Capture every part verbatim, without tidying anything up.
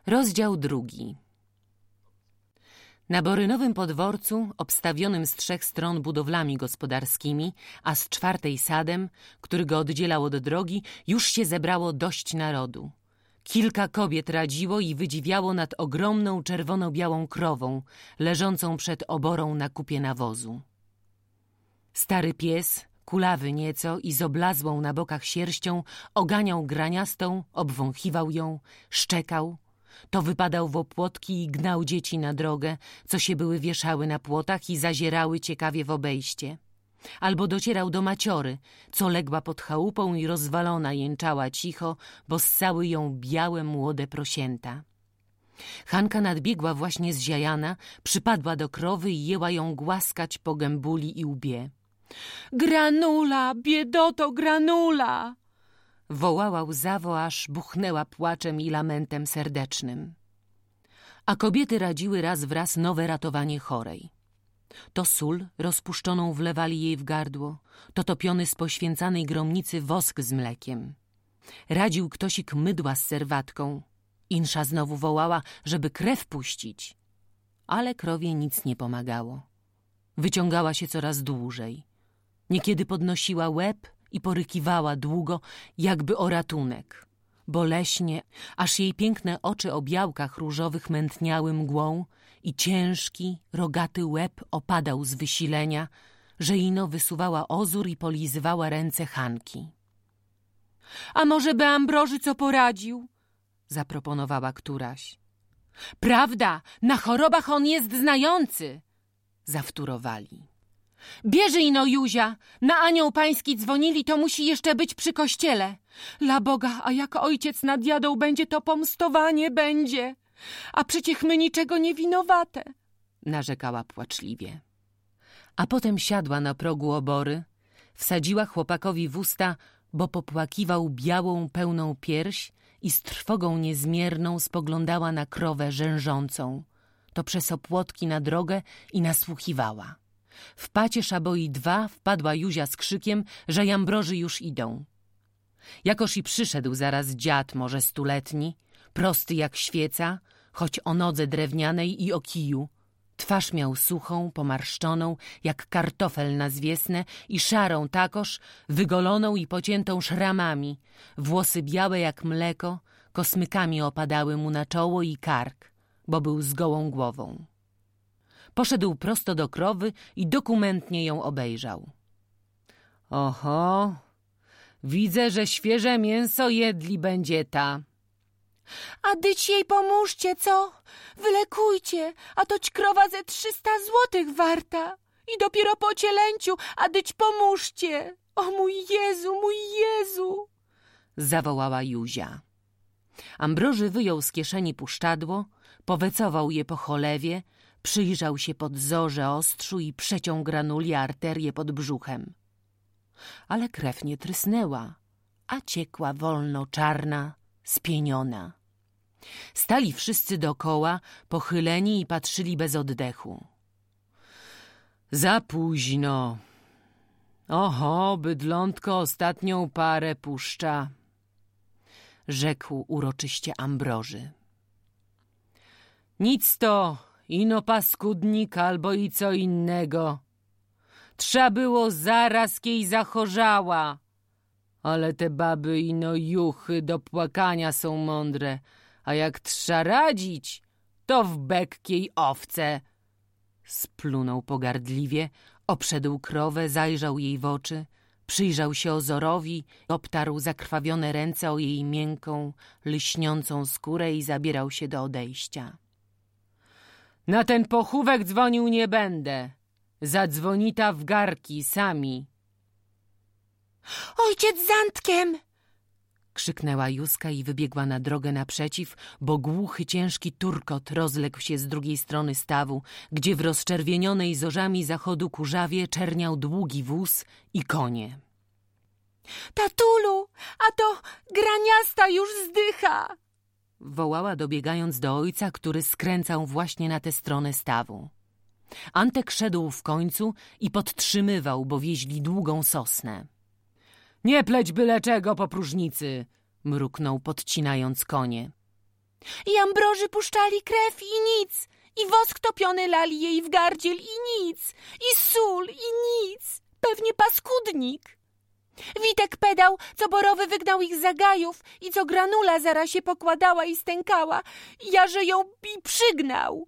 Rozdział drugi. Na Borynowym podworcu, obstawionym z trzech stron budowlami gospodarskimi, a z czwartej sadem, który go oddzielał od drogi, już się zebrało dość narodu. Kilka kobiet radziło i wydziwiało nad ogromną czerwono-białą krową, leżącą przed oborą na kupie nawozu. Stary pies, kulawy nieco i z oblazłą na bokach sierścią, oganiał graniastą, obwąchiwał ją, szczekał. To wypadał w opłotki i gnał dzieci na drogę, co się były wieszały na płotach i zazierały ciekawie w obejście. Albo docierał do maciory, co legła pod chałupą i rozwalona jęczała cicho, bo ssały ją białe młode prosięta. Hanka nadbiegła właśnie zziajana, przypadła do krowy i jęła ją głaskać po gębuli i łbie. Granula, biedoto, granula! Wołała łzawo, aż buchnęła płaczem i lamentem serdecznym. A kobiety radziły raz w raz nowe ratowanie chorej. To sól rozpuszczoną wlewali jej w gardło, to topiony z poświęcanej gromnicy wosk z mlekiem. Radził ktośik mydła z serwatką. Insza znowu wołała, żeby krew puścić. Ale krowie nic nie pomagało. Wyciągała się coraz dłużej. Niekiedy podnosiła łeb i porykiwała długo, jakby o ratunek. Boleśnie, aż jej piękne oczy o białkach różowych mętniały mgłą i ciężki, rogaty łeb opadał z wysilenia, że ino wysuwała ozór i polizywała ręce Hanki. — A może by Ambroży co poradził? — zaproponowała któraś. — Prawda, na chorobach on jest znający! — zawtórowali. Bierze ino Józia, na anioł pański dzwonili, to musi jeszcze być przy kościele. Dla Boga, a jak ojciec nad jadą będzie, to pomstowanie będzie. A przecież my niczego nie winowate, narzekała płaczliwie. A potem siadła na progu obory, wsadziła chłopakowi w usta, bo popłakiwał białą, pełną pierś i z trwogą niezmierną spoglądała na krowę rzężącą. To przez opłotki na drogę i nasłuchiwała. W pacie szaboi dwa wpadła Józia z krzykiem, że Jambroży już idą. Jakoż i przyszedł zaraz dziad, może stuletni, prosty jak świeca, choć o nodze drewnianej i o kiju. Twarz miał suchą, pomarszczoną, jak kartofel na zwiesnę i szarą takoż, wygoloną i pociętą szramami. Włosy białe jak mleko, kosmykami opadały mu na czoło i kark, bo był z gołą głową. Poszedł prosto do krowy i dokumentnie ją obejrzał. Oho, widzę, że świeże mięso jedli będzie ta. A dyć jej pomóżcie, co? Wylekujcie, a toć krowa ze trzysta złotych warta. I dopiero po cielęciu, a dyć pomóżcie. O mój Jezu, mój Jezu! Zawołała Józia. Ambroży wyjął z kieszeni puszczadło, powecował je po cholewie, przyjrzał się pod zorze ostrzu i przeciął granuli arterię pod brzuchem. Ale krew nie trysnęła, a ciekła wolno czarna, spieniona. Stali wszyscy dokoła, pochyleni i patrzyli bez oddechu. Za późno. Oho, bydlątko ostatnią parę puszcza, rzekł uroczyście Ambroży. Nic to, ino paskudnik albo i co innego. Trza było zaraz kiej zachorzała. Ale te baby ino juchy do płakania są mądre, a jak trza radzić, to w bek kiej owce. Splunął pogardliwie, obszedł krowę, zajrzał jej w oczy, przyjrzał się ozorowi, obtarł zakrwawione ręce o jej miękką, lśniącą skórę i zabierał się do odejścia. Na ten pochówek dzwonił nie będę. Zadzwonita w garki sami. Ojciec z Antkiem! Krzyknęła Józka i wybiegła na drogę naprzeciw, bo głuchy, ciężki turkot rozległ się z drugiej strony stawu, gdzie w rozczerwienionej zorzami zachodu kurzawie czerniał długi wóz i konie. Tatulu, a to graniasta już zdycha! Wołała, dobiegając do ojca, który skręcał właśnie na tę stronę stawu. Antek szedł w końcu i podtrzymywał, bo wieźli długą sosnę. Nie pleć byle czego po próżnicy, mruknął, podcinając konie. I Ambroży puszczali krew i nic, i wosk topiony lali jej w gardziel i nic, i sól i nic, pewnie paskudnik. Witek pedał, co Borowy wygnał ich z zagajów i co Granula zaraz się pokładała i stękała, ja że ją i przygnał.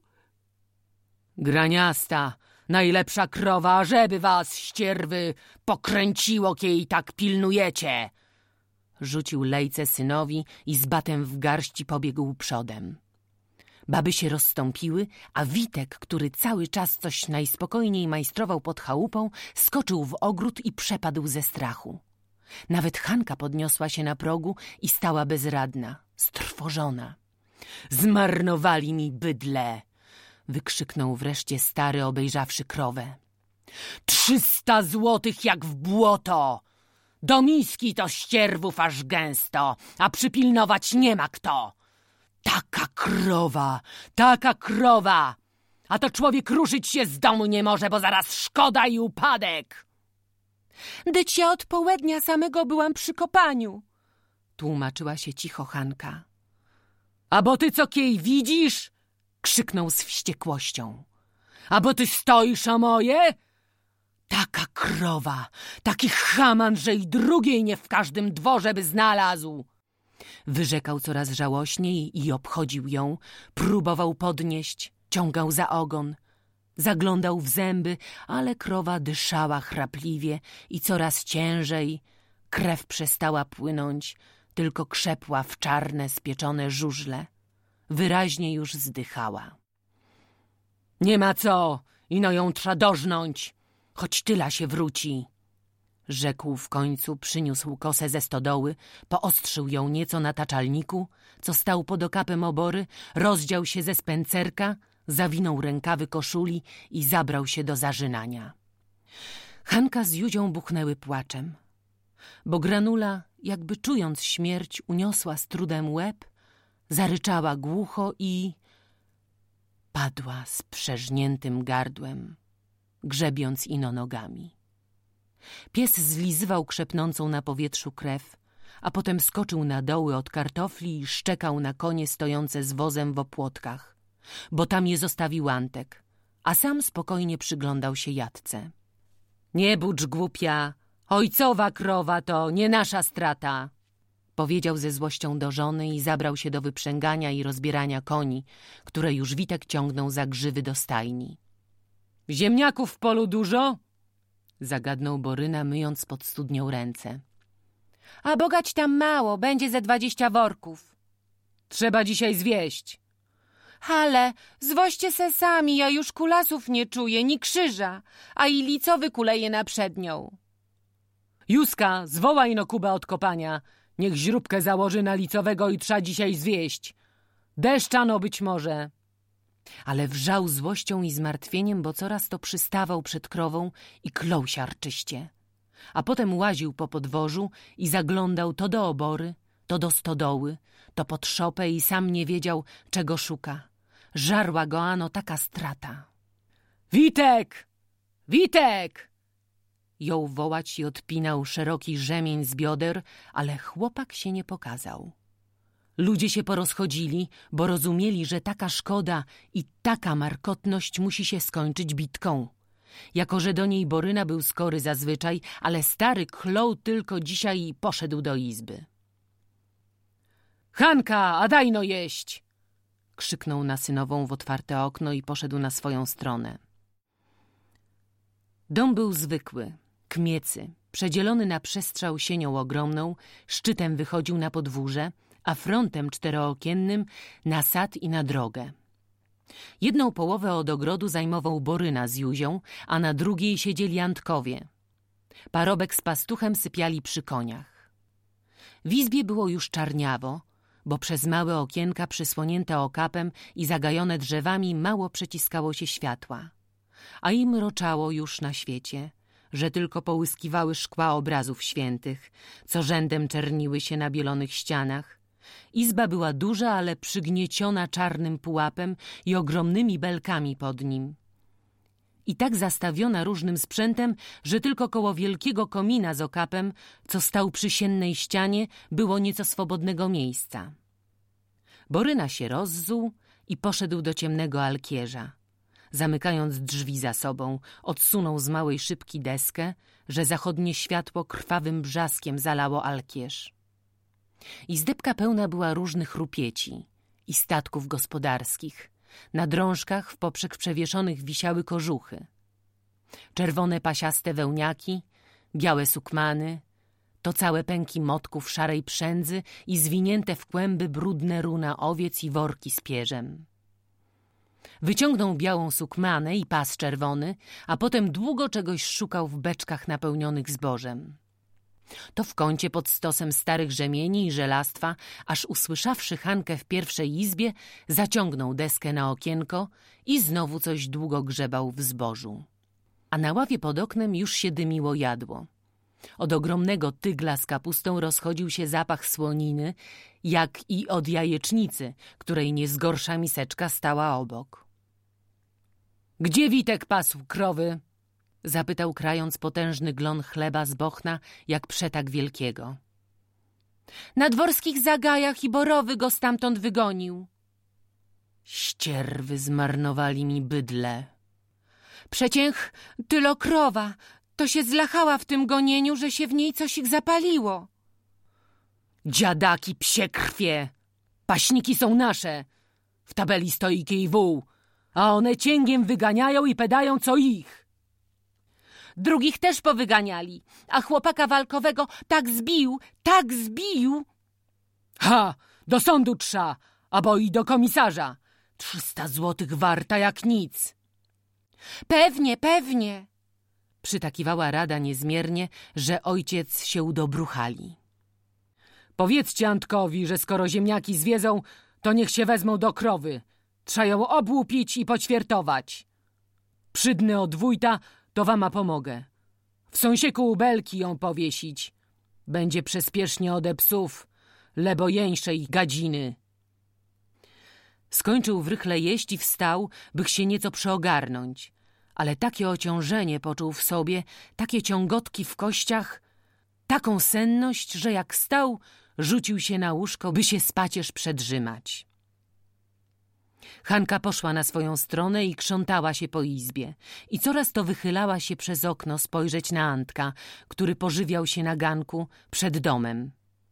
Graniasta, najlepsza krowa, żeby was, ścierwy, pokręciło, kie tak pilnujecie. Rzucił lejce synowi i z batem w garści pobiegł przodem. Baby się rozstąpiły, a Witek, który cały czas coś najspokojniej majstrował pod chałupą, skoczył w ogród i przepadł ze strachu. Nawet Hanka podniosła się na progu i stała bezradna, strwożona. Zmarnowali mi bydlę! Wykrzyknął wreszcie stary, obejrzawszy krowę. Trzysta złotych jak w błoto! Do miski to ścierwów aż gęsto, a przypilnować nie ma kto. Taka krowa, taka krowa! A to człowiek ruszyć się z domu nie może, bo zaraz szkoda i upadek. Dyć ja od południa samego byłam przy kopaniu, tłumaczyła się cicho Hanka. A bo ty co kiej widzisz? Krzyknął z wściekłością. A bo ty stoisz o moje? Taka krowa, taki chaman, że i drugiej nie w każdym dworze by znalazł. Wyrzekał coraz żałośniej i obchodził ją, próbował podnieść, ciągał za ogon. Zaglądał w zęby, ale krowa dyszała chrapliwie i coraz ciężej. Krew przestała płynąć, tylko krzepła w czarne, spieczone żużle. Wyraźnie już zdychała. Nie ma co, ino ją trza dożnąć, choć tyla się wróci. Rzekł w końcu, przyniósł kosę ze stodoły, poostrzył ją nieco na taczalniku, co stał pod okapem obory, rozdział się ze spencerka, zawinął rękawy koszuli i zabrał się do zarzynania. Hanka z Józią buchnęły płaczem, bo Granula, jakby czując śmierć, uniosła z trudem łeb, zaryczała głucho i padła z przeżniętym gardłem, grzebiąc ino nogami. Pies zlizywał krzepnącą na powietrzu krew, a potem skoczył na doły od kartofli i szczekał na konie stojące z wozem w opłotkach, bo tam je zostawił Antek, a sam spokojnie przyglądał się jatce. Nie budź, głupia, ojcowa krowa to nie nasza strata, powiedział ze złością do żony i zabrał się do wyprzęgania i rozbierania koni, które już Witek ciągnął za grzywy do stajni. Ziemniaków w polu dużo? Zagadnął Boryna, myjąc pod studnią ręce. A bogać tam mało, będzie ze dwadzieścia worków. Trzeba dzisiaj zwieść. Ale zwoście se sami, ja już kulasów nie czuję, ni krzyża, a i licowy kuleje na przednią. Józka, zwołaj no Kubę od kopania. Niech źróbkę założy na licowego i trza dzisiaj zwieść. Deszczano być może. Ale wrzał złością i zmartwieniem, bo coraz to przystawał przed krową i klął siarczyście. A potem łaził po podwórzu i zaglądał to do obory, to do stodoły, to pod szopę i sam nie wiedział, czego szuka. Żarła go ano taka strata. Witek! Witek! Jął wołać i odpinał szeroki rzemień z bioder, ale chłopak się nie pokazał. Ludzie się porozchodzili, bo rozumieli, że taka szkoda i taka markotność musi się skończyć bitką. Jako że do niej Boryna był skory zazwyczaj, ale stary klął tylko dzisiaj i poszedł do izby. Hanka, a daj no jeść! Krzyknął na synową w otwarte okno i poszedł na swoją stronę. Dom był zwykły, kmiecy, przedzielony na przestrzał sienią ogromną, szczytem wychodził na podwórze, a frontem czterookiennym na sad i na drogę. Jedną połowę od ogrodu zajmował Boryna z Józią, a na drugiej siedzieli Antkowie. Parobek z pastuchem sypiali przy koniach. W izbie było już czarniawo, bo przez małe okienka przysłonięte okapem i zagajone drzewami mało przeciskało się światła, a im mroczało już na świecie, że tylko połyskiwały szkła obrazów świętych, co rzędem czerniły się na bielonych ścianach. Izba była duża, ale przygnieciona czarnym pułapem i ogromnymi belkami pod nim. I tak zastawiona różnym sprzętem, że tylko koło wielkiego komina z okapem, co stał przy siennej ścianie, było nieco swobodnego miejsca. Boryna się rozzuł i poszedł do ciemnego alkierza. Zamykając drzwi za sobą, odsunął z małej szybki deskę, że zachodnie światło krwawym brzaskiem zalało alkierz. Izdebka pełna była różnych rupieci i statków gospodarskich. Na drążkach w poprzek przewieszonych wisiały kożuchy. Czerwone pasiaste wełniaki, białe sukmany, to całe pęki motków szarej przędzy i zwinięte w kłęby brudne runa owiec i worki z pierzem. Wyciągnął białą sukmanę i pas czerwony, a potem długo czegoś szukał w beczkach napełnionych zbożem. To w kącie pod stosem starych rzemieni i żelastwa, aż usłyszawszy Hankę w pierwszej izbie, zaciągnął deskę na okienko i znowu coś długo grzebał w zbożu. A na ławie pod oknem już się dymiło jadło. Od ogromnego tygla z kapustą rozchodził się zapach słoniny, jak i od jajecznicy, której nie zgorsza miseczka stała obok. — Gdzie Witek pasł krowy? — zapytał, krając potężny glon chleba z bochna, jak przetak wielkiego. — Na dworskich zagajach i borowy go stamtąd wygonił. — Ścierwy zmarnowali mi bydle. — Przecięch tylo krowa, to się zlachała w tym gonieniu, że się w niej coś ich zapaliło. — Dziadaki psie krwie! Paśniki są nasze! W tabeli stoi kij wół, a one cięgiem wyganiają i pedają co ich. Drugich też powyganiali, a chłopaka walkowego tak zbił, tak zbił. Ha! Do sądu trza, abo i do komisarza. Trzysta złotych warta jak nic. Pewnie, pewnie. Przytakiwała rada niezmiernie, że ojciec się udobruchali. Powiedzcie Antkowi, że skoro ziemniaki zwiedzą, to niech się wezmą do krowy. Trzeba ją obłupić i poćwiertować. Przydny od wójta, to wama pomogę. W sąsieku u belki ją powiesić. Będzie przyspiesznie ode psów, lebo jeńszej gadziny. Skończył w rychle jeść i wstał, bych się nieco przeogarnąć. Ale takie ociążenie poczuł w sobie, takie ciągotki w kościach, taką senność, że jak stał, rzucił się na łóżko, by się spacierz przedrzymać. Hanka poszła na swoją stronę i krzątała się po izbie i coraz to wychylała się przez okno spojrzeć na Antka, który pożywiał się na ganku przed domem.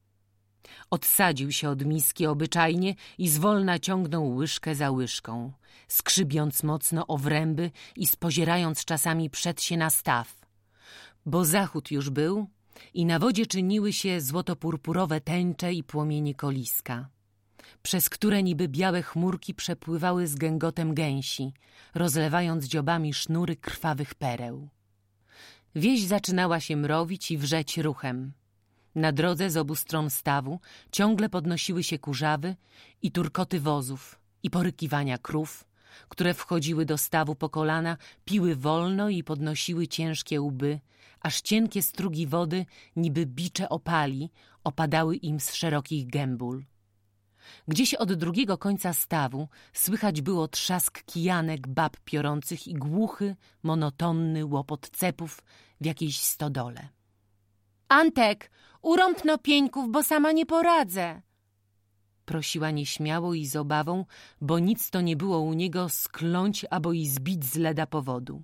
Odsadził się od miski obyczajnie i zwolna ciągnął łyżkę za łyżką, skrzybiąc mocno o wręby i spozierając czasami przed się na staw. Bo zachód już był i na wodzie czyniły się złotopurpurowe tęcze i płomienie koliska, przez które niby białe chmurki przepływały z gęgotem gęsi, rozlewając dziobami sznury krwawych pereł. Wieś zaczynała się mrowić i wrzeć ruchem. Na drodze z obu stron stawu ciągle podnosiły się kurzawy i turkoty wozów i porykiwania krów, które wchodziły do stawu po kolana, piły wolno i podnosiły ciężkie łby, aż cienkie strugi wody, niby bicze opali, opadały im z szerokich gębul. Gdzieś od drugiego końca stawu słychać było trzask kijanek bab piorących i głuchy, monotonny łopot cepów w jakiejś stodole. — Antek, urąbno pieńków, bo sama nie poradzę! Prosiła nieśmiało i z obawą, bo nic to nie było u niego skląć albo i zbić z leda powodu.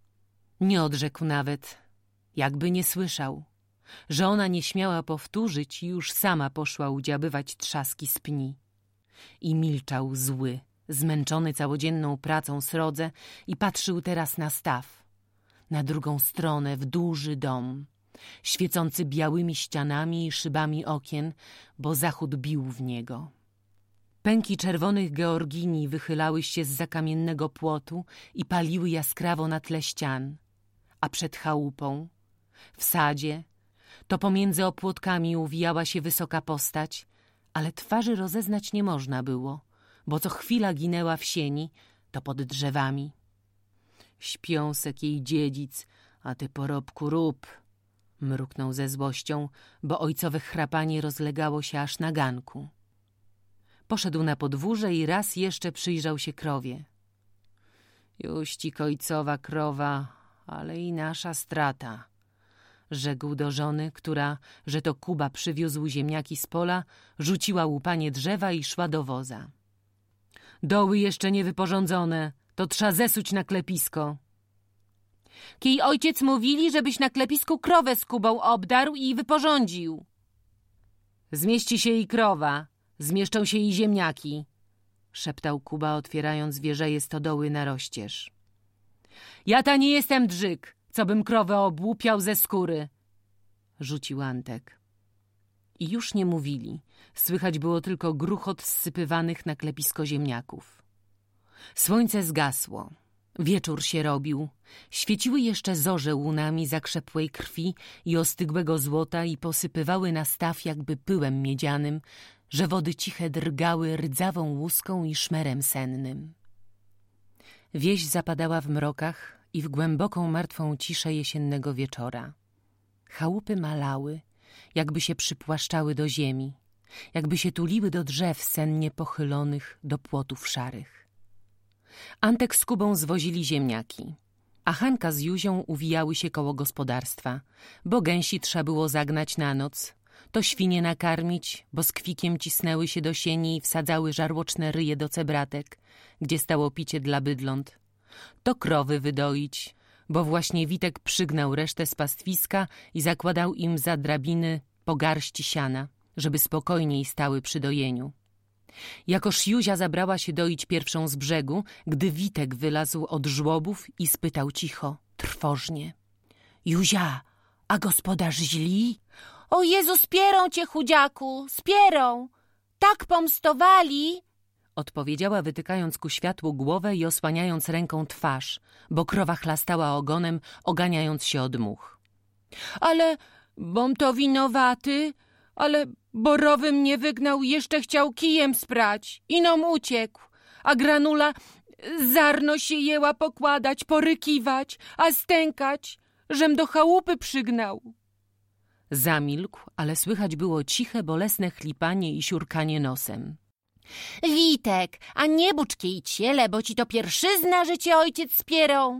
Nie odrzekł nawet, jakby nie słyszał, że ona nie śmiała powtórzyć i już sama poszła udziabywać trzaski z pni. I milczał zły, zmęczony całodzienną pracą srodze i patrzył teraz na staw, na drugą stronę w duży dom, świecący białymi ścianami i szybami okien, bo zachód bił w niego. Pęki czerwonych georginii wychylały się zza kamiennego płotu i paliły jaskrawo na tle ścian, a przed chałupą, w sadzie, to pomiędzy opłotkami uwijała się wysoka postać, ale twarzy rozeznać nie można było, bo co chwila ginęła w sieni, to pod drzewami. Śpiąsek jej dziedzic, a ty porobku rób, mruknął ze złością, bo ojcowe chrapanie rozlegało się aż na ganku. Poszedł na podwórze i raz jeszcze przyjrzał się krowie. Juści ojcowa krowa, ale i nasza strata. rzekł do żony, która, że to Kuba przywiózł ziemniaki z pola, rzuciła łupanie drzewa i szła do woza. Doły jeszcze nie wyporządzone, to trzeba zesuć na klepisko. Kij ojciec mówili, żebyś na klepisku krowę z Kubą obdarł i wyporządził. Zmieści się i krowa, zmieszczą się i ziemniaki, szeptał Kuba, otwierając wieżeje stodoły na rozcież. Ja ta nie jestem drzyk, co bym krowę obłupiał ze skóry, rzucił Antek. I już nie mówili, słychać było tylko gruchot zsypywanych na klepisko ziemniaków. Słońce zgasło, wieczór się robił, świeciły jeszcze zorze łunami zakrzepłej krwi i ostygłego złota i posypywały na staw jakby pyłem miedzianym, że wody ciche drgały rdzawą łuską i szmerem sennym. Wieś zapadała w mrokach i w głęboką, martwą ciszę jesiennego wieczora. Chałupy malały, jakby się przypłaszczały do ziemi, jakby się tuliły do drzew sennie pochylonych, do płotów szarych. Antek z Kubą zwozili ziemniaki, a Hanka z Juzią uwijały się koło gospodarstwa, bo gęsi trzeba było zagnać na noc, to świnie nakarmić, bo z kwikiem cisnęły się do sieni i wsadzały żarłoczne ryje do cebratek, gdzie stało picie dla bydląt, to krowy wydoić, bo właśnie Witek przygnał resztę z pastwiska i zakładał im za drabiny po garści siana, żeby spokojniej stały przy dojeniu. Jakoż Juzia zabrała się doić pierwszą z brzegu, gdy Witek wylazł od żłobów i spytał cicho, trwożnie. Juzia, a gospodarz źli? O Jezu, spierą cię, chudziaku, spierą. Tak pomstowali, odpowiedziała, wytykając ku światłu głowę i osłaniając ręką twarz, bo krowa chlastała ogonem, oganiając się od much. Ale bom to winowaty, ale borowy mnie wygnał i jeszcze chciał kijem sprać, inom uciekł, a granula zarno się jęła pokładać, porykiwać, a stękać, żem do chałupy przygnał. Zamilkł, ale słychać było ciche, bolesne chlipanie i siurkanie nosem. Witek, a nie bucz kij ciele, bo ci to pierwszyzna, że cię ojciec spierą.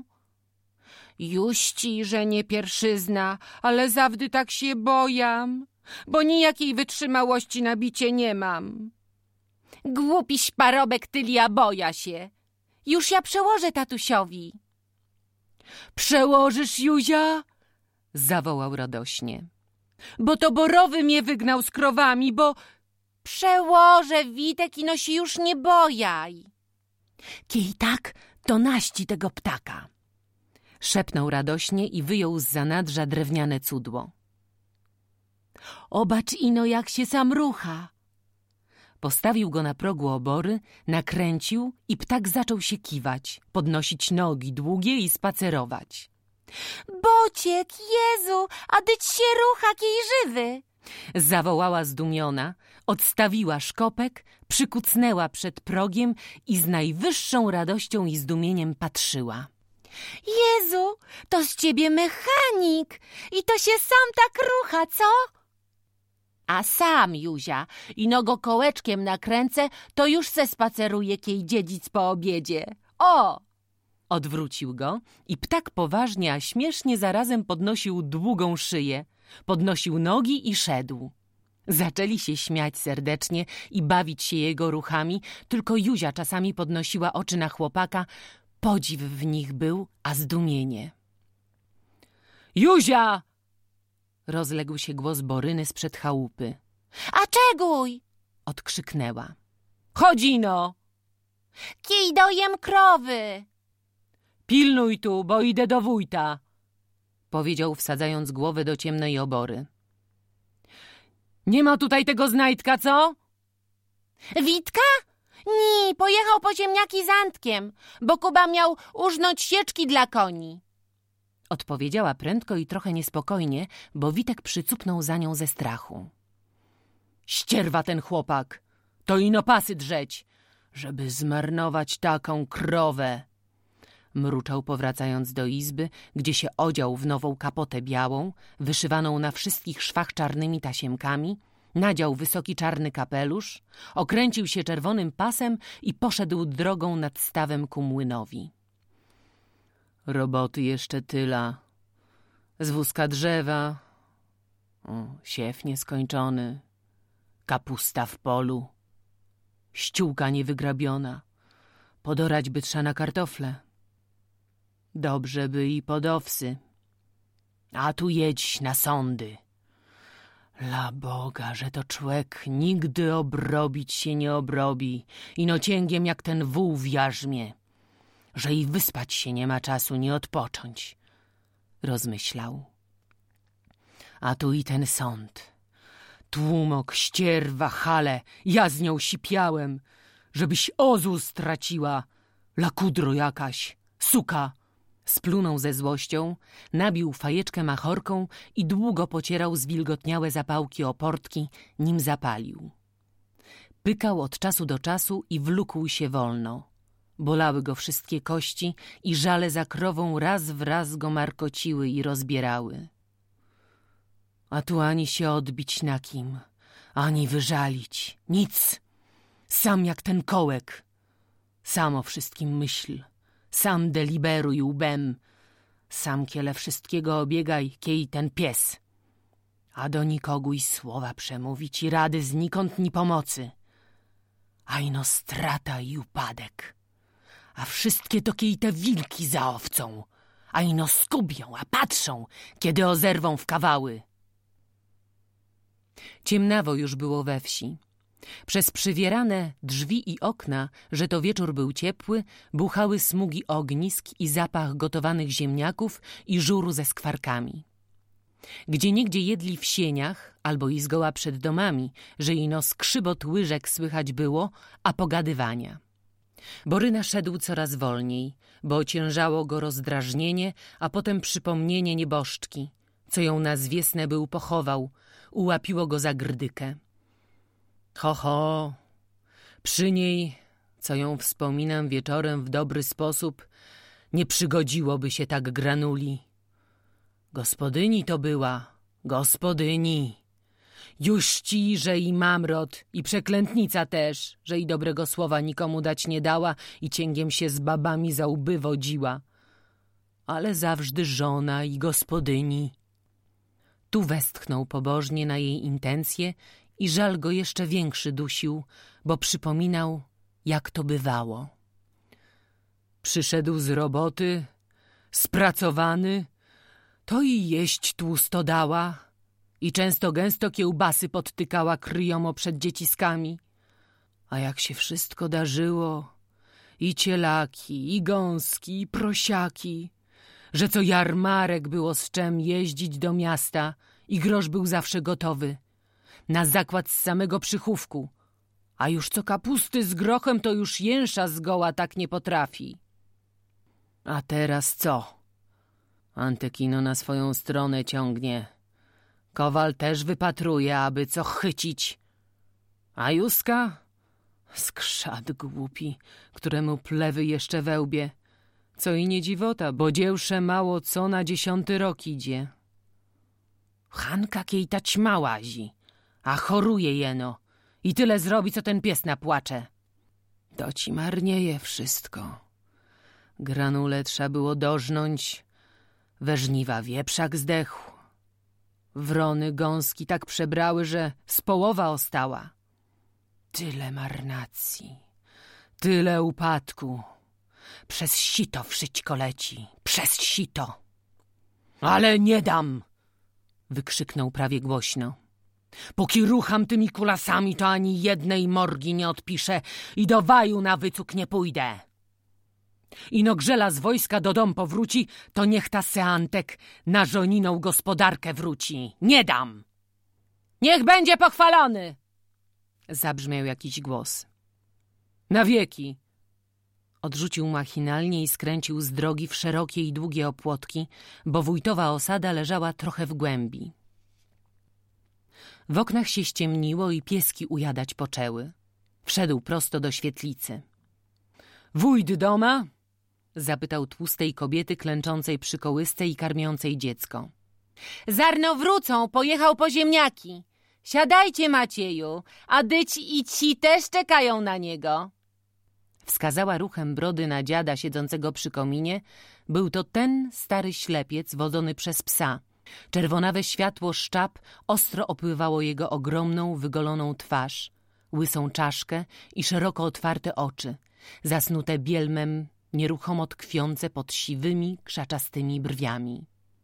Juści, że nie pierwszyzna, ale zawdy tak się bojam, bo nijakiej wytrzymałości na bicie nie mam. Głupi szparobek tylia, boja się. Już ja przełożę tatusiowi. Przełożysz, Juzia? Zawołał radośnie. Bo to borowy mnie wygnał z krowami, bo... Przełożę, Witek, i no się już nie bojaj. Kij tak, to naści tego ptaka. Szepnął radośnie i wyjął z zanadrza drewniane cudło. Obacz ino, jak się sam rucha. Postawił go na progu obory, nakręcił i ptak zaczął się kiwać, podnosić nogi długie i spacerować. Bociek, Jezu, a dyć się rucha, kiej żywy! Zawołała zdumiona, odstawiła szkopek, przykucnęła przed progiem i z najwyższą radością i zdumieniem patrzyła. Jezu, to z ciebie mechanik i to się sam tak rucha, co? A sam, Juzia, ino go kołeczkiem nakręcę, to już se spaceruje kiej dziedzic po obiedzie. O! Odwrócił go i ptak poważnie, a śmiesznie zarazem podnosił długą szyję, podnosił nogi i szedł. Zaczęli się śmiać serdecznie i bawić się jego ruchami, tylko Juzia czasami podnosiła oczy na chłopaka. Podziw w nich był, a zdumienie. Juzia! Rozległ się głos Boryny sprzed chałupy. A czeguj! Odkrzyknęła. Chodzino! Kij dojem krowy! Pilnuj tu, bo idę do wójta, powiedział, wsadzając głowę do ciemnej obory. Nie ma tutaj tego znajdka, co? Witka? Nie, pojechał po ziemniaki z Antkiem, bo Kuba miał urznąć sieczki dla koni. Odpowiedziała prędko i trochę niespokojnie, bo Witek przycupnął za nią ze strachu. Ścierwa ten chłopak, to ino pasy drzeć, żeby zmarnować taką krowę. Mruczał, powracając do izby, gdzie się odział w nową kapotę białą, wyszywaną na wszystkich szwach czarnymi tasiemkami, nadział wysoki czarny kapelusz, okręcił się czerwonym pasem i poszedł drogą nad stawem ku młynowi. Roboty jeszcze tyla. Z wózka drzewa, O, siew nieskończony, kapusta w polu, ściółka niewygrabiona, podorać by trza na kartofle. Dobrze by i pod owsy, a tu jedź na sądy. Dla Boga, że to człek nigdy obrobić się nie obrobi, ino cięgiem jak ten wół w jarzmie, że i wyspać się nie ma czasu, nie odpocząć, rozmyślał. A tu i ten sąd, tłumok, ścierwa, hale, ja z nią sipiałem, żebyś ozu straciła, lakudro jakaś, suka. Splunął ze złością, nabił fajeczkę machorką i długo pocierał zwilgotniałe zapałki o portki, nim zapalił. Pykał od czasu do czasu i wlókł się wolno. Bolały go wszystkie kości i żale za krową raz w raz go markociły i rozbierały. A tu ani się odbić na kim, ani wyżalić, nic. Sam jak ten kołek. Sam o wszystkim myśl. Sam deliberuj łbem, sam kiele wszystkiego obiegaj, kiej ten pies. A do nikogo i słowa przemówić i rady znikąd ni pomocy. A ino strata i upadek. A wszystkie to kiej te wilki za owcą. A ino skubią, a patrzą, kiedy ozerwą w kawały. Ciemnawo już było we wsi. Przez przywierane drzwi i okna, że to wieczór był ciepły, buchały smugi ognisk i zapach gotowanych ziemniaków i żuru ze skwarkami. Gdzieniegdzie jedli w sieniach albo i zgoła przed domami, że ino skrzybot łyżek słychać było, a pogadywania. Boryna szedł coraz wolniej, bo ociężało go rozdrażnienie, a potem przypomnienie nieboszczki, co ją na zwiesnę był pochował, ułapiło go za grdykę. Ho, ho, przy niej, co ją wspominam wieczorem w dobry sposób, nie przygodziłoby się tak granuli. Gospodyni to była, gospodyni. Już ci, że i mamrot, i przeklętnica też, że i dobrego słowa nikomu dać nie dała i cięgiem się z babami za łby wodziła. Ale zawsze żona i gospodyni. Tu westchnął pobożnie na jej intencje i żal go jeszcze większy dusił, bo przypominał, jak to bywało. Przyszedł z roboty, spracowany, to i jeść tłusto dała i często gęsto kiełbasy podtykała kryjomo przed dzieciskami. A jak się wszystko darzyło, i cielaki, i gąski, i prosiaki, że co jarmarek było z czem jeździć do miasta i grosz był zawsze gotowy. Na zakład z samego przychówku, a już co kapusty z grochem, to już jęsza zgoła tak nie potrafi. A teraz co? Antekino na swoją stronę ciągnie. Kowal też wypatruje, aby co chycić. A Józka? Skrzat głupi, któremu plewy jeszcze wełbie. Co i nie dziwota, bo dziełsze mało co na dziesiąty rok idzie. Hanka kiej ta ćma łazi, a choruje jeno i tyle zrobi, co ten pies napłacze. To ci marnieje wszystko. Granule trzeba było dożnąć, we żniwa wieprzak zdechł. Wrony gąski tak przebrały, że z połowa ostała. Tyle marnacji, tyle upadku. Przez sito wszyćko leci, przez sito. Ale nie dam! Wykrzyknął prawie głośno. Póki rucham tymi kulasami, to ani jednej morgi nie odpiszę i do waju na wycuk nie pójdę. Ino Grzela z wojska do dom powróci, to niech ta Seantek na żoniną gospodarkę wróci. Nie dam! Niech będzie pochwalony! Zabrzmiał jakiś głos. Na wieki! Odrzucił machinalnie i skręcił z drogi w szerokie i długie opłotki, bo wójtowa osada leżała trochę w głębi. W oknach się ściemniło i pieski ujadać poczęły. Wszedł prosto do świetlicy. Wójt doma? Zapytał tłustej kobiety klęczącej przy kołysce i karmiącej dziecko. Zarno wrócą, pojechał po ziemniaki. Siadajcie, Macieju, a dyć i ci też czekają na niego. Wskazała ruchem brody na dziada siedzącego przy kominie. Był to ten stary ślepiec wodzony przez psa, Czerwonawe światło szczap ostro opływało jego ogromną, wygoloną twarz, łysą czaszkę i szeroko otwarte oczy, zasnute bielmem, nieruchomo tkwiące pod siwymi, krzaczastymi brwiami.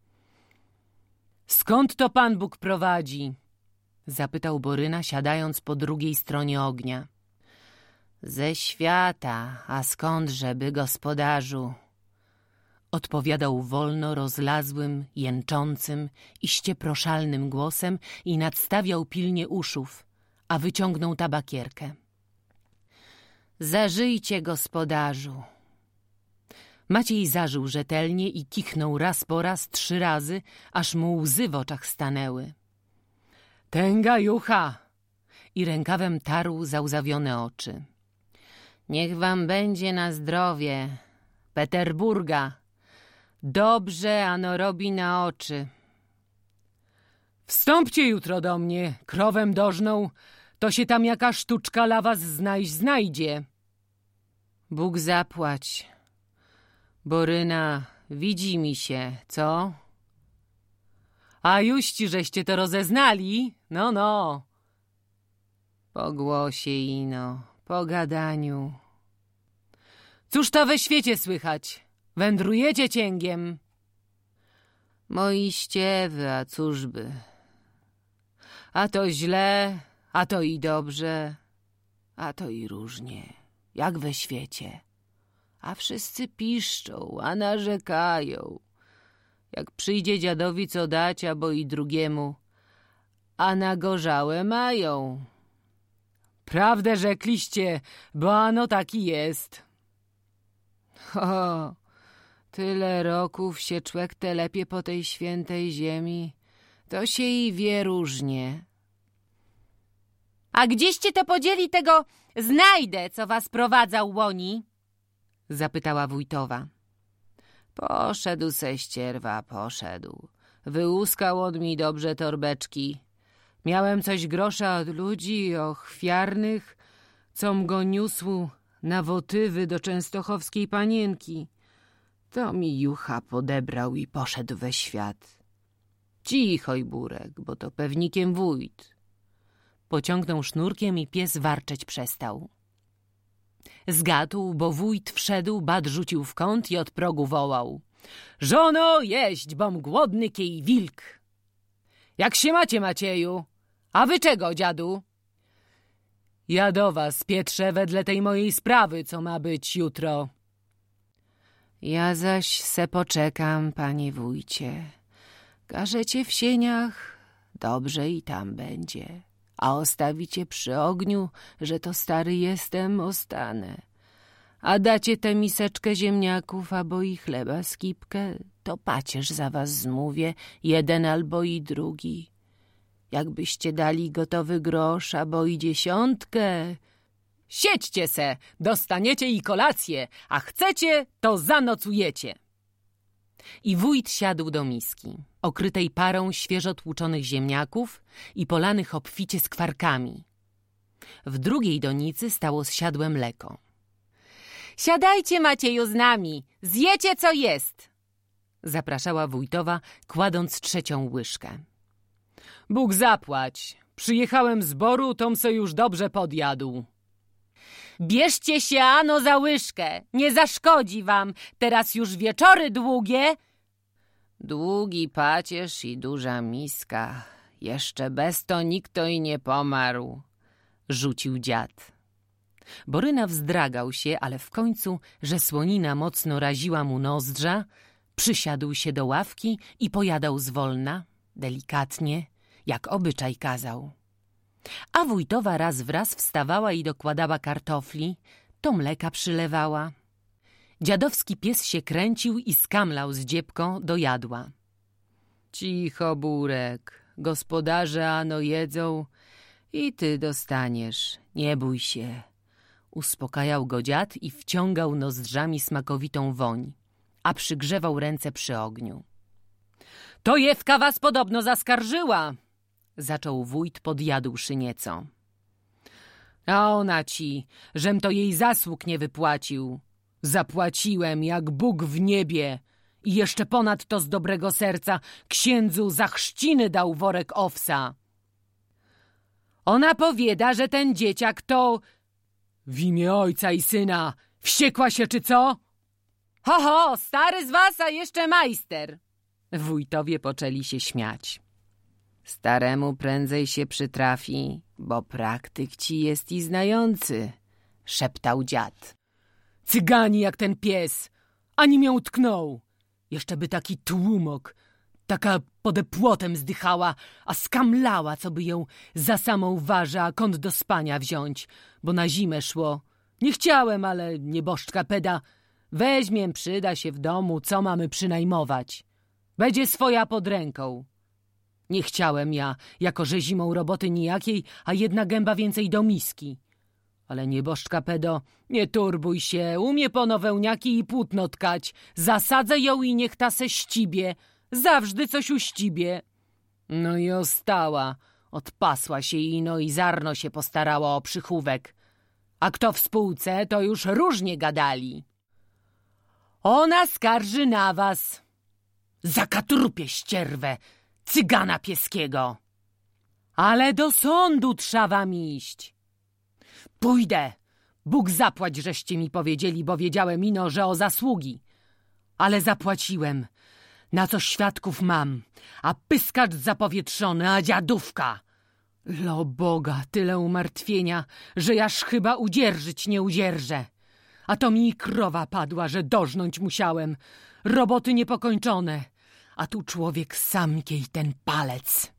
Skąd to Pan Bóg prowadzi? Zapytał Boryna, siadając po drugiej stronie ognia. Ze świata, a skądżeby, gospodarzu? Odpowiadał wolno, rozlazłym, jęczącym, iście proszalnym głosem i nadstawiał pilnie uszów, a wyciągnął tabakierkę. Zażyjcie, gospodarzu. Maciej zażył rzetelnie i kichnął raz po raz trzy razy, aż mu łzy w oczach stanęły. Tęga jucha! I rękawem tarł załzawione oczy. Niech wam będzie na zdrowie, Peterburga. Dobrze ano robi na oczy. Wstąpcie jutro do mnie, krowem dożną, to się tam jaka sztuczka dla was znajść znajdzie. Bóg zapłać. Boryna, widzi mi się, co? A juści żeście to rozeznali? No, no. Po głosie ino, po gadaniu. Cóż to we świecie słychać? Wędrujecie cięgiem? Moi ściewy, a cóżby? A to źle, a to i dobrze, a to i różnie, jak we świecie. A wszyscy piszczą, a narzekają. Jak przyjdzie dziadowi co dać, albo i drugiemu, a nagorzałe mają. Prawdę rzekliście, bo ano taki jest. O, tyle roków się człek telepie po tej świętej ziemi, to się i wie różnie. A gdzieście to podzieli tego znajdę, co was prowadzał łoni? Zapytała wójtowa. Poszedł se ścierwa, poszedł. Wyłuskał od mi dobrze torbeczki. Miałem coś grosza od ludzi ochwiarnych, com go niósł na wotywy do częstochowskiej panienki. To mi jucha podebrał i poszedł we świat. Cichoj, Burek, bo to pewnikiem wójt. Pociągnął sznurkiem i pies warczeć przestał. Zgadł, bo wójt wszedł, bat rzucił w kąt i od progu wołał. Żono, jeść, bom głodny kiej wilk. Jak się macie, Macieju? A wy czego, dziadu? Ja do was, Pietrze, wedle tej mojej sprawy, co ma być jutro. Ja zaś se poczekam, panie wójcie. Każecie w sieniach, dobrze i tam będzie. A ostawicie przy ogniu, że to stary jestem, ostanę. A dacie tę miseczkę ziemniaków, albo i chleba skipkę, to pacierz za was zmówię, jeden albo i drugi. Jakbyście dali gotowy grosz, albo i dziesiątkę. Siedźcie se, dostaniecie i kolację, a chcecie, to zanocujecie. I wójt siadł do miski, okrytej parą świeżo tłuczonych ziemniaków i polanych obficie skwarkami. W drugiej donicy stało zsiadłe mleko. Siadajcie, Macieju, z nami, zjecie, co jest, zapraszała wójtowa, kładąc trzecią łyżkę. Bóg zapłać, przyjechałem z boru, tom se już dobrze podjadł. Bierzcie się ano za łyżkę, nie zaszkodzi wam, teraz już wieczory długie. Długi pacierz i duża miska, jeszcze bez to nikt i nie pomarł, rzucił dziad. Boryna wzdragał się, ale w końcu, że słonina mocno raziła mu nozdrza, przysiadł się do ławki i pojadał zwolna, delikatnie, jak obyczaj kazał. A wójtowa raz w raz wstawała i dokładała kartofli, to mleka przylewała. Dziadowski pies się kręcił i skamlał z dziebką do jadła. Cicho, Burek, gospodarze ano jedzą i ty dostaniesz, nie bój się. Uspokajał go dziad i wciągał nozdrzami smakowitą woń, a przygrzewał ręce przy ogniu. To Jewka was podobno zaskarżyła, zaczął wójt, podjadłszy nieco. A ona ci, żem to jej zasług nie wypłacił. Zapłaciłem jak Bóg w niebie I jeszcze ponadto z dobrego serca księdzu za chrzciny dał worek owsa. Ona powiada, że ten dzieciak to... W imię ojca i syna, wściekła się czy co? Ho, ho, stary z was, a jeszcze majster. Wójtowie poczęli się śmiać. Staremu prędzej się przytrafi, bo praktyk ci jest i znający, szeptał dziad. Cygani jak ten pies, ani mię utknął. Jeszcze by taki tłumok, taka pode płotem zdychała, a skamlała, co by ją za samą warzę, a kąt do spania wziąć, bo na zimę szło. Nie chciałem, ale nieboszczka peda, weźmiem, przyda się w domu, co mamy przynajmować. Będzie swoja pod ręką. Nie chciałem ja, jako że zimą roboty nijakiej, a jedna gęba więcej do miski. Ale nieboszczka pedo, nie turbuj się, umie po wełniaki i płótno tkać. Zasadzę ją i niech ta se ścibie, zawsze coś uścibie. No i ostała, odpasła się ino i zarno się postarała o przychówek. A kto w spółce, to już różnie gadali. Ona skarży na was. Zakatrupie ścierwę, cygana pieskiego. Ale do sądu trzeba wam iść. Pójdę. Bóg zapłać, żeście mi powiedzieli, bo wiedziałem ino, że o zasługi. Ale zapłaciłem. Na co świadków mam, a pyskacz zapowietrzony, a dziadówka. Lo Boga, tyle umartwienia, że jaż chyba udzierżyć nie udzierżę. A to mi krowa padła, że dożnąć musiałem. Roboty niepokończone, a tu człowiek samkiej ten palec.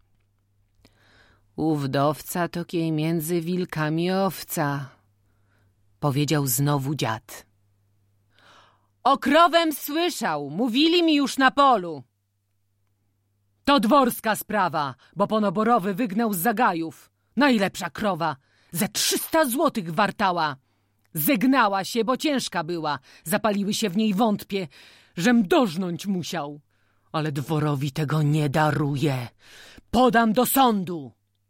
U wdowca to kiej między wilkami owca, powiedział znowu dziad. O krowem słyszał, mówili mi już na polu. To dworska sprawa, bo ponoborowy wygnał z zagajów. Najlepsza krowa, ze trzysta złotych wartała. Zegnała się, bo ciężka była, zapaliły się w niej wątpie, żem dożnąć musiał. Ale dworowi tego nie daruję. Podam do sądu.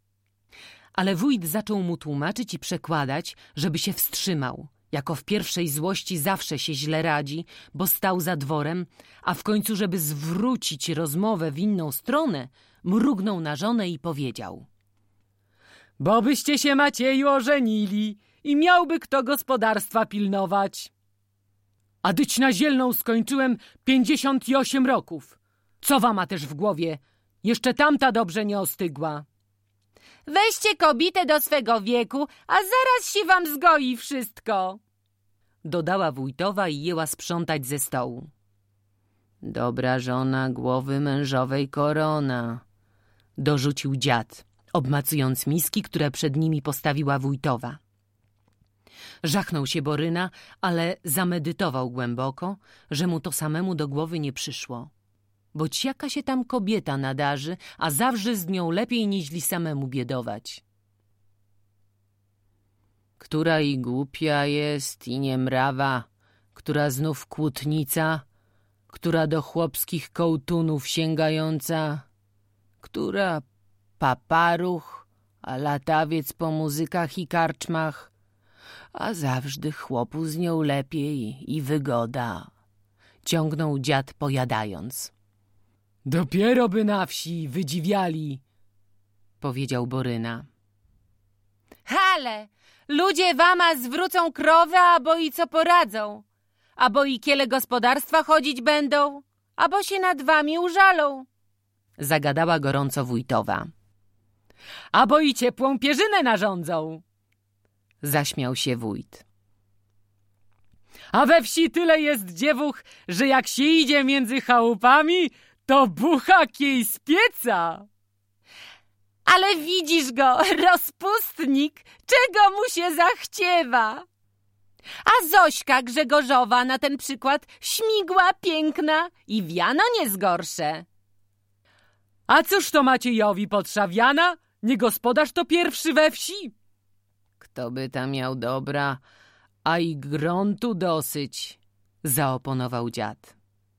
Ale wójt zaczął mu tłumaczyć i przekładać, żeby się wstrzymał. Jako w pierwszej złości zawsze się źle radzi, bo stał za dworem, a w końcu, żeby zwrócić rozmowę w inną stronę, mrugnął na żonę i powiedział: Bo byście się, Macieju, ożenili i miałby kto gospodarstwa pilnować. A dyć na zielną skończyłem pięćdziesiąt i osiem roków. Co wama też w głowie? Jeszcze tamta dobrze nie ostygła. Weźcie kobietę do swego wieku, a zaraz się wam zgoi wszystko, dodała wójtowa i jęła sprzątać ze stołu. Dobra żona głowy mężowej korona, dorzucił dziad, obmacując miski, które przed nimi postawiła wójtowa. Żachnął się Boryna, ale zamedytował głęboko, że mu to samemu do głowy nie przyszło. Boć jaka się tam kobieta nadarzy, a zawsze z nią lepiej niźli samemu biedować. Która i głupia jest i niemrawa, która znów kłótnica, która do chłopskich kołtunów sięgająca, która paparuch, a latawiec po muzykach i karczmach, a zawsze chłopu z nią lepiej i wygoda, ciągnął dziad pojadając. Dopiero by na wsi wydziwiali, powiedział Boryna. Hale, ludzie wama zwrócą krowę, abo i co poradzą, abo i kiele gospodarstwa chodzić będą, abo się nad wami użalą, zagadała gorąco wójtowa. Abo i ciepłą pierzynę narządzą, zaśmiał się wójt. A we wsi tyle jest dziewuch, że jak się idzie między chałupami, to bucha kiej z pieca. Ale widzisz go, rozpustnik, czego mu się zachciewa. A Zośka Grzegorzowa na ten przykład śmigła, piękna i wiano nie zgorsze. A cóż to Maciejowi potrza wiana? Nie gospodarz to pierwszy we wsi. Kto by tam miał dobra, a i gruntu dosyć, zaoponował dziad.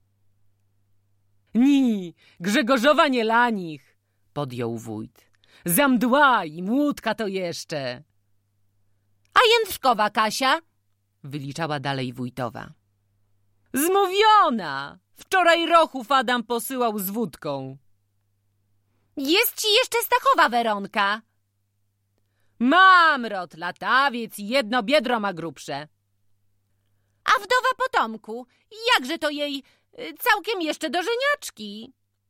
Ni, Grzegorzowa nie la nich, podjął wójt. Zamdła i młódka to jeszcze. A Jędrzkowa Kasia? Wyliczała dalej wójtowa. Zmówiona, Wczoraj rochów Adam posyłał z wódką. Jest ci jeszcze Stachowa Weronka. Mam rot, latawiec i jedno biedro ma grubsze. A wdowa potomku, jakże to jej y, całkiem jeszcze do żeniaczki?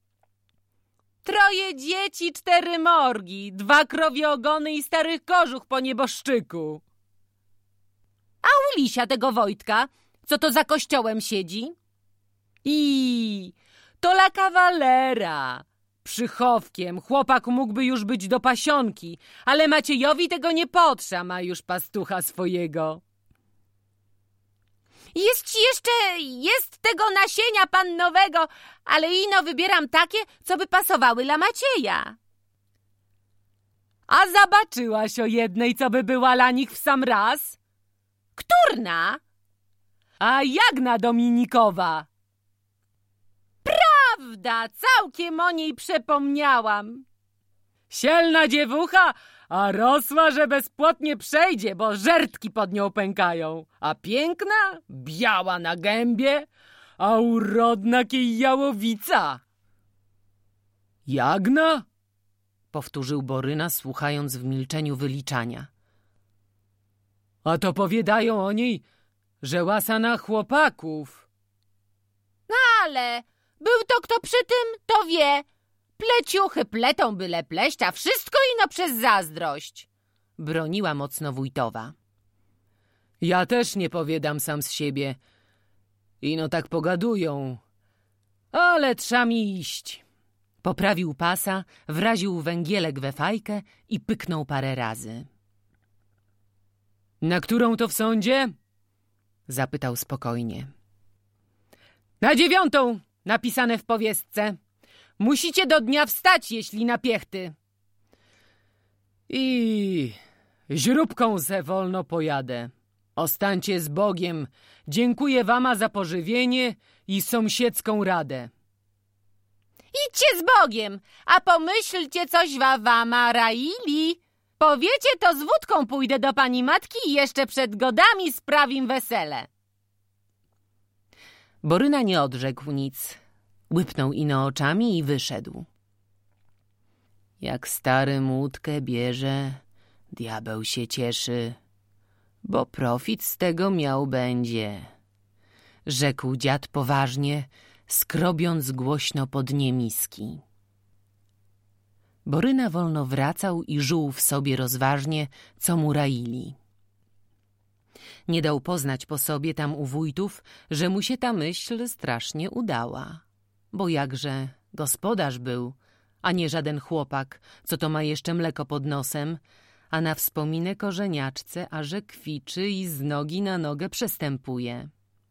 Troje dzieci, cztery morgi, dwa krowie ogony i starych kożuch po nieboszczyku. A u Lisia tego Wojtka, co to za kościołem siedzi? I to la kawalera. Przychowkiem chłopak mógłby już być do pasionki, ale Maciejowi tego nie potrza, ma już pastucha swojego. Jest ci jeszcze, jest tego nasienia pannowego, ale ino wybieram takie, co by pasowały dla Macieja. A zobaczyłaś o jednej, co by była dla nich w sam raz? Którna? A Jagna Dominikowa. Prawda, całkiem o niej przepomniałam. Sielna dziewucha, a rosła, że bezpłotnie przejdzie, bo żertki pod nią pękają. A piękna, biała na gębie, a urodna kiej jałowica. Jagna? Powtórzył Boryna, słuchając w milczeniu wyliczania. A to powiadają o niej, że łasa na chłopaków. Ale był to kto przy tym, to wie. Pleciuchy pletą byle pleść, a wszystko ino przez zazdrość. Broniła mocno wójtowa. Ja też nie powiadam sam z siebie. Ino tak pogadują. Ale trza mi iść. Poprawił pasa, wraził węgielek we fajkę i pyknął parę razy. Na którą to w sądzie? Zapytał spokojnie. Na dziewiątą, napisane w powiestce. Musicie do dnia wstać, jeśli na piechty. I źróbką se wolno pojadę. Ostańcie z Bogiem. Dziękuję wama za pożywienie i sąsiedzką radę. Idźcie z Bogiem, a pomyślcie coś wa wama raili. Powiecie, to z wódką pójdę do pani matki i jeszcze przed godami sprawim wesele. Boryna nie odrzekł nic. Łypnął ino oczami i wyszedł. Jak stary łódkę bierze, diabeł się cieszy, bo profit z tego miał będzie. Rzekł dziad poważnie, skrobiąc głośno po dnie miski. Boryna wolno wracał i żuł w sobie rozważnie, co mu raili. Nie dał poznać po sobie tam u wójtów, że mu się ta myśl strasznie udała. Bo jakże gospodarz był, a nie żaden chłopak, co to ma jeszcze mleko pod nosem, a na wspominek o żeniaczce, a że kwiczy i z nogi na nogę przestępuje.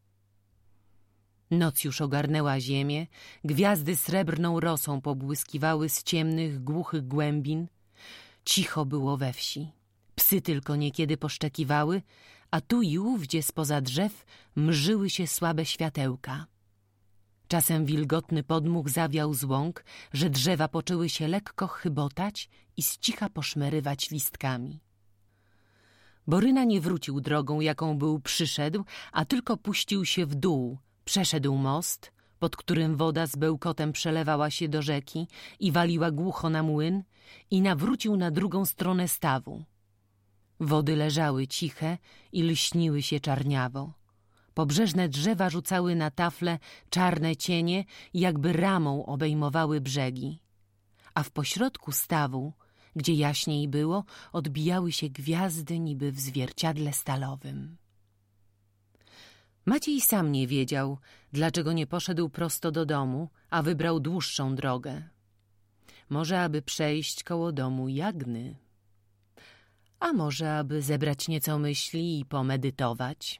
Noc już ogarnęła ziemię, gwiazdy srebrną rosą pobłyskiwały z ciemnych, głuchych głębin. Cicho było we wsi. Psy tylko niekiedy poszczekiwały, a tu i ówdzie spoza drzew mrzyły się słabe światełka. Czasem wilgotny podmuch zawiał z łąk, że drzewa poczęły się lekko chybotać i z cicha poszmerywać listkami. Boryna nie wrócił drogą, jaką był przyszedł, a tylko puścił się w dół, przeszedł most, pod którym woda z bełkotem przelewała się do rzeki i waliła głucho na młyn, i nawrócił na drugą stronę stawu. Wody leżały ciche i lśniły się czarniawo. Pobrzeżne drzewa rzucały na tafle czarne cienie, jakby ramą obejmowały brzegi. A w pośrodku stawu, gdzie jaśniej było, odbijały się gwiazdy niby w zwierciadle stalowym. Maciej sam nie wiedział, dlaczego nie poszedł prosto do domu, a wybrał dłuższą drogę. Może aby przejść koło domu Jagny, a może aby zebrać nieco myśli i pomedytować.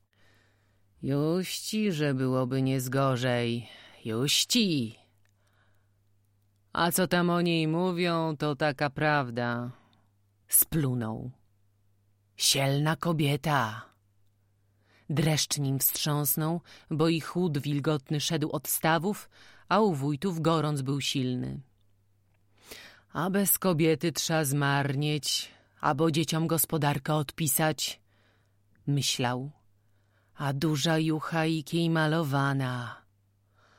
Juści, że byłoby nie zgorzej, juści. A co tam o niej mówią, to taka prawda. Splunął. Sielna kobieta. Dreszcz nim wstrząsnął, bo i chłód wilgotny szedł od stawów, a u wójtów gorąc był silny. A bez kobiety trza zmarnieć, abo dzieciom gospodarkę odpisać, myślał. A duża jucha i kiej malowana.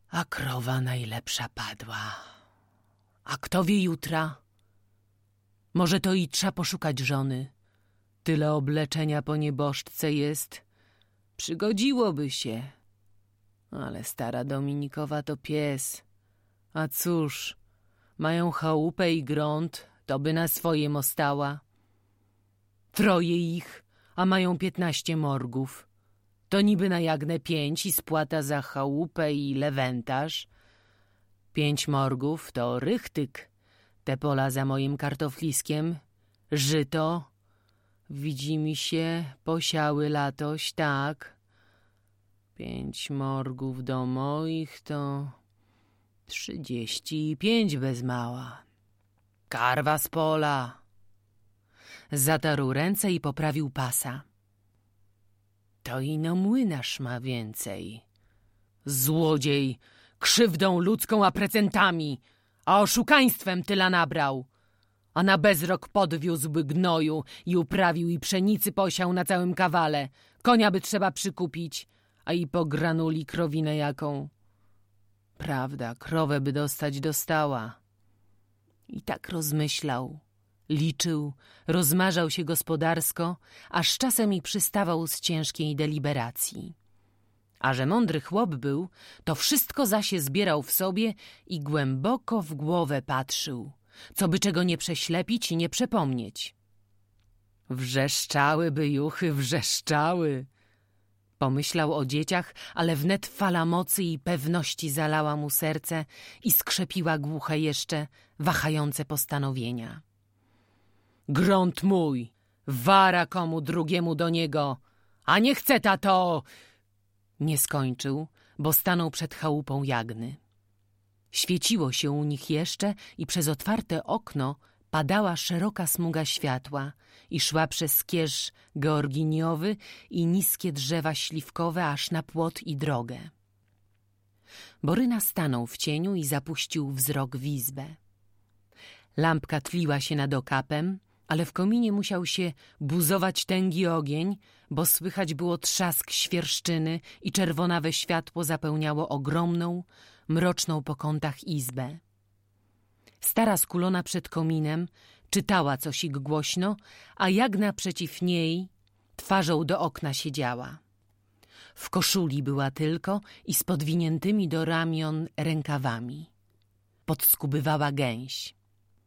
a krowa najlepsza padła. A kto wie jutra? Może to i trza poszukać żony. Tyle obleczenia po nieboszczce jest. Przygodziłoby się. Ale stara Dominikowa to pies. A cóż, mają chałupę i grunt, to by na swojem ostała. Troje ich, a mają piętnaście morgów. To niby na jagnę pięć i spłata za chałupę i lewentarz. Pięć morgów to rychtyk. Te pola za moim kartofliskiem, żyto, widzi mi się, posiały latoś, tak. Pięć morgów do moich to trzydzieści pięć bez mała. Karwa z pola. Zatarł ręce i poprawił pasa. To ino młynarz ma więcej. Złodziej, krzywdą ludzką, a precentami, a oszukaństwem tyle nabrał. A na bezrok podwiózłby gnoju i uprawił i pszenicy posiał na całym kawale. Konia by trzeba przykupić, a i po granuli krowinę jaką. Prawda, krowę by dostać dostała. I tak rozmyślał, liczył, rozmarzał się gospodarsko, aż czasem i przystawał z ciężkiej deliberacji. A że mądry chłop był, to wszystko zasie zbierał w sobie i głęboko w głowę patrzył, co by czego nie prześlepić i nie przepomnieć. Wrzeszczałyby juchy, wrzeszczały. Pomyślał o dzieciach, ale wnet fala mocy i pewności zalała mu serce i skrzepiła głuche jeszcze, wahające postanowienia. Grunt mój, wara komu drugiemu do niego, a nie chce ta to... Nie skończył, bo stanął przed chałupą Jagny. Świeciło się u nich jeszcze i przez otwarte okno padała szeroka smuga światła i szła przez kierz georginiowy i niskie drzewa śliwkowe aż na płot i drogę. Boryna stanął w cieniu i zapuścił wzrok w izbę. Lampka tliła się nad okapem, ale w kominie musiał się buzować tęgi ogień, bo słychać było trzask świerszczyny i czerwonawe światło zapełniało ogromną, mroczną po kątach izbę. Stara skulona przed kominem czytała coś głośno, a Jagna przeciw niej twarzą do okna siedziała. W koszuli była tylko i z podwiniętymi do ramion rękawami. Podskubywała gęś.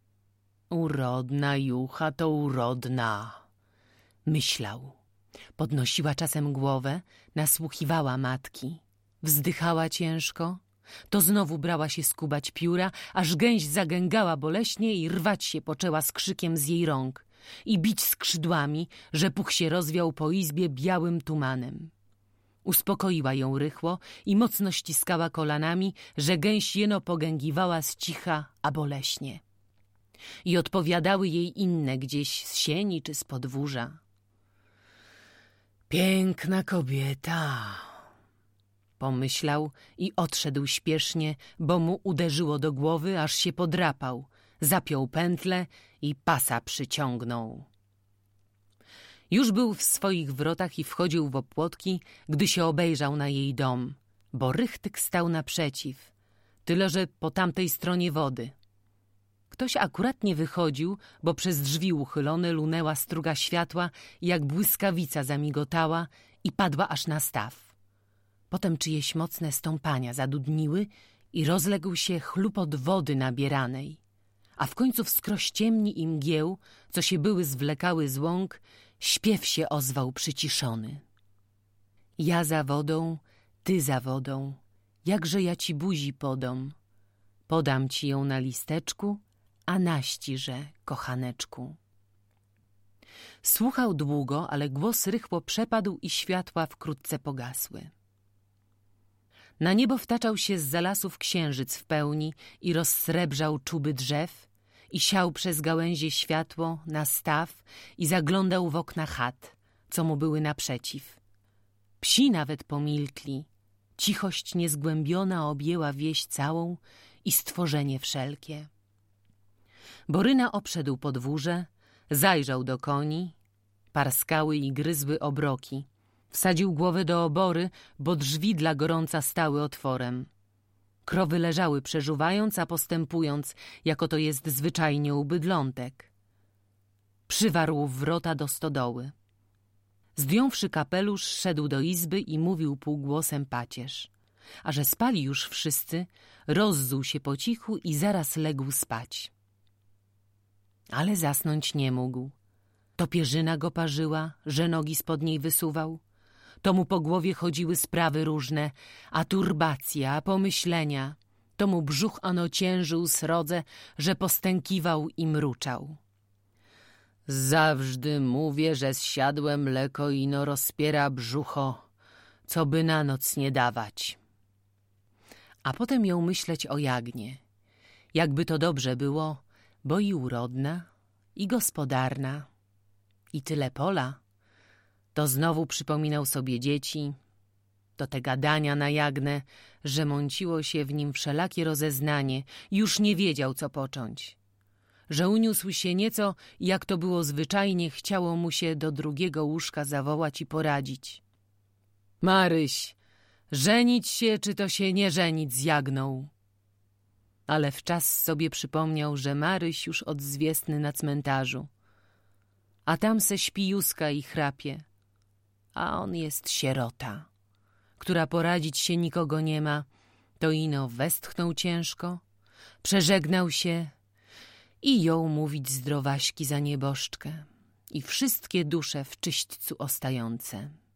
Urodna jucha to urodna, myślał. Podnosiła czasem głowę, nasłuchiwała matki, wzdychała ciężko, to znowu brała się skubać pióra, aż gęś zagęgała boleśnie i rwać się poczęła z krzykiem z jej rąk i bić skrzydłami, że puch się rozwiał po izbie białym tumanem. Uspokoiła ją rychło i mocno ściskała kolanami, że gęś jeno pogęgiwała z cicha, a boleśnie. I odpowiadały jej inne gdzieś z sieni czy z podwórza. Piękna kobieta, pomyślał i odszedł śpiesznie, bo mu uderzyło do głowy, aż się podrapał, zapiął pętlę i pasa przyciągnął. Już był w swoich wrotach i wchodził w opłotki, gdy się obejrzał na jej dom, bo rychtyk stał naprzeciw, tyle że po tamtej stronie wody. Ktoś akurat nie wychodził, bo przez drzwi uchylone lunęła struga światła, jak błyskawica zamigotała i padła aż na staw. Potem czyjeś mocne stąpania zadudniły i rozległ się chlupot wody nabieranej, a w końcu wskroś ciemni i mgieł, co się były zwlekały z łąk, śpiew się ozwał przyciszony. Ja za wodą, ty za wodą, jakże ja ci buzi podam. Podam ci ją na listeczku, a naściże, kochaneczku. Słuchał długo, ale głos rychło przepadł i światła wkrótce pogasły. Na niebo wtaczał się zza lasów księżyc w pełni i rozsrebrzał czuby drzew i siał przez gałęzie światło na staw i zaglądał w okna chat, co mu były naprzeciw. Psi nawet pomilkli, cichość niezgłębiona objęła wieś całą i stworzenie wszelkie. Boryna obszedł podwórze, zajrzał do koni, parskały i gryzły obroki. Wsadził głowę do obory, bo drzwi dla gorąca stały otworem. Krowy leżały przeżuwając, a postępując, jako to jest zwyczajnie u bydlątek. Przywarł wrota do stodoły. Zdjąwszy kapelusz, szedł do izby i mówił półgłosem pacierz. A że spali już wszyscy, rozzuł się po cichu i zaraz legł spać. Ale zasnąć nie mógł. To pierzyna go parzyła, że nogi spod niej wysuwał. To mu po głowie chodziły sprawy różne, a turbacja, a pomyślenia. To mu brzuch ano ciężył srodze, że postękiwał i mruczał. Zawsze mówię, że zsiadłe mleko ino rozpiera brzucho, co by na noc nie dawać. A potem jął myśleć o jagnie. Jakby to dobrze było, bo i urodna, i gospodarna, i tyle pola. To znowu przypominał sobie dzieci, to te gadania na jagnę, że mąciło się w nim wszelakie rozeznanie, już nie wiedział, co począć. Że uniósł się nieco, jak to było zwyczajnie, chciało mu się do drugiego łóżka zawołać i poradzić. Maryś, żenić się, czy to się nie żenić z jagną? Ale wczas sobie przypomniał, że Maryś już odzwiestny na cmentarzu. A tam se śpi Józka i chrapie. A on jest sierota, która poradzić się nikogo nie ma. To ino westchnął ciężko, przeżegnał się i jął mówić zdrowaśki za nieboszczkę i wszystkie dusze w czyśćcu ostające.